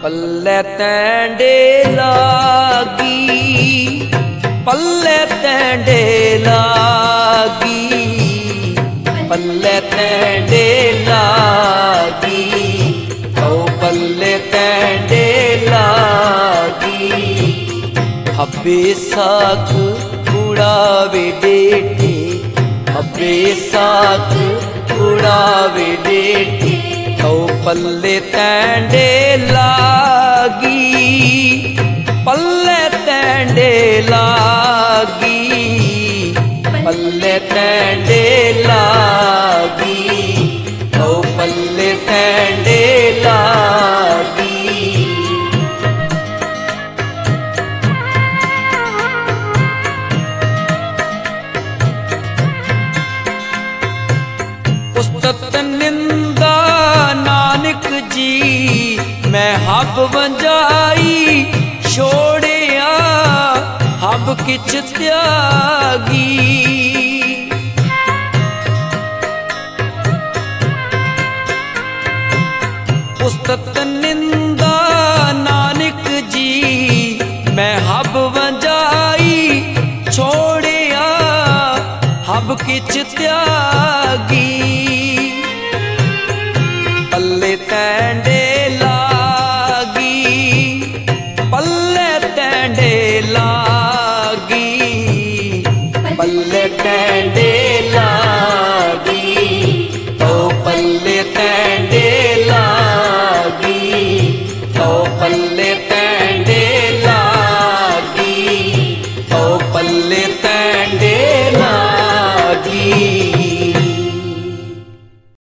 पल्ले तैंडे लागी, पल्ले तैंडे लागी, पल्ले तैंडे लागी, ओ पल्ले तैंडे लागी। हब्बे साक उड़ावे डेटे, हब्बे साक उड़ावे डेटे, ओ पल्ले तैंडे लागी, पल्ले तैंडे लागी, पल्ले तैंडे लागी, ओ पल्ले तैंडे लागी। उस्तत निंदा नानक जी मैं हब वंजाई, छोड़िया हब किछ त्यागी। उस्तत निंदा नानक जी मैं हब वंजाई, छोड़िया हब किछ त्यागी। पल्ले तैंडे